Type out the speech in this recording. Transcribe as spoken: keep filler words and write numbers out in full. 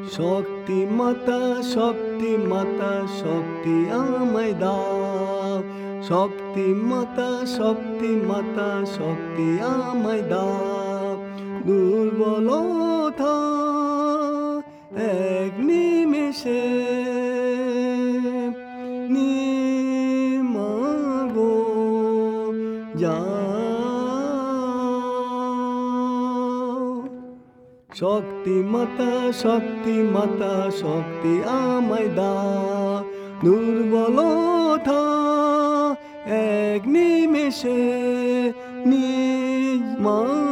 শক্তি মাতা শক্তি মাতা শক্তি আমায় দাও, শক্তি মাতা শক্তি মাতা শক্তি আমায় দাও। দুর্বলতা এক নিমেষে নিমাগো যাও। শক্তি মাতা শক্তি মাতা শক্তি আমায় দাও। দুর্বলতা এক নিমেষে নিজ মা